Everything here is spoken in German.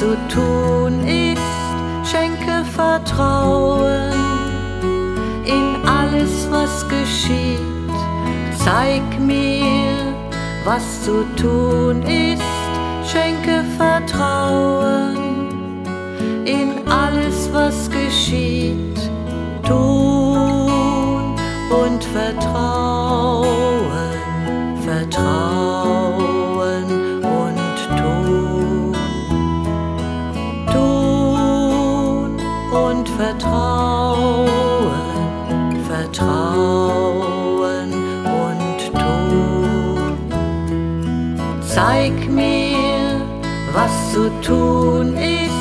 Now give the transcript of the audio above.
zu tun ist, schenke Vertrauen in alles, was geschieht. Zeig mir, was zu tun ist, schenke Vertrauen in alles, was geschieht. Tun und vertrauen, vertrauen und tun. Tun und vertrauen, vertrauen und tun. Zeig mir, was zu tun ist,